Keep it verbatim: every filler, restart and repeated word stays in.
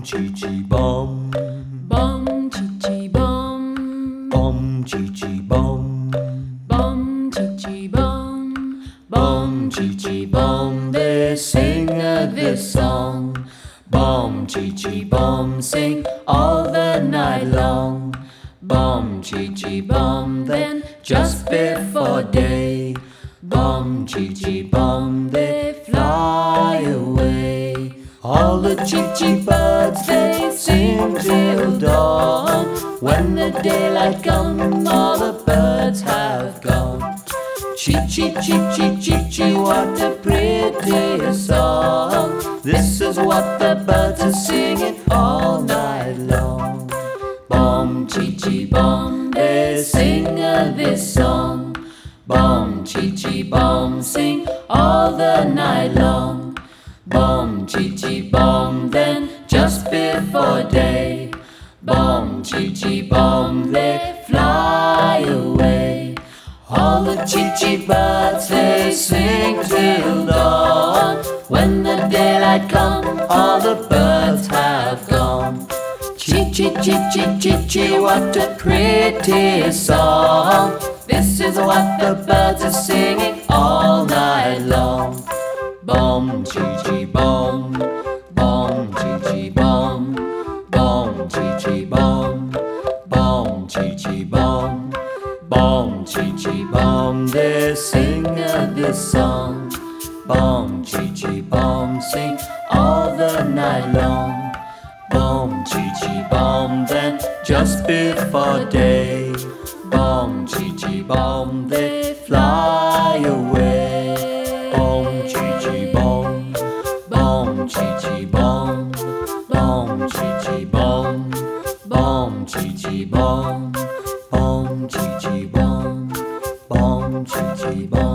chee chee bum. Bum chee chee bum. Bum chee chee bum. Bum chee chee bum. Bum chee chee bum. They sing uh, this song. Bum chee chee bum, sing all the night long. Bum chee chee bum, then just before day. Bum chee chee bum, they fly away. All the chee chee birds, they sing till dawn. When the daylight comes, all the birds have gone. Chee chee chee chee chee chee, what a pretty song. This is what the birds are singing all night long. Bum chee chee bum, they sing uh, this song. Bum chee chee bum, sing all the night long. Bum chee chee bum, then just before day. Bum chee chee bum, they fly away. All the chee chee birds, they sing till dawn. When the daylight comes, all the birds have gone. Chee chee chee chee chee chee, what a pretty song. This is what the birds are singing all night long. Bum chee chee bum, bum chee chee bum, bum chee chee bum, bum chee chee bum, bum chee chee bum. They sing uh, this song. Bum chee chee bum, sing all the night long. Bum chee chee bum, then just before day. Bum chee chee bum, they fly away. Bum chee chee bum, bum chee chee bum, bum chee chee bum, bum chee chee bum, bum chee chee bum, bum chee chee bum.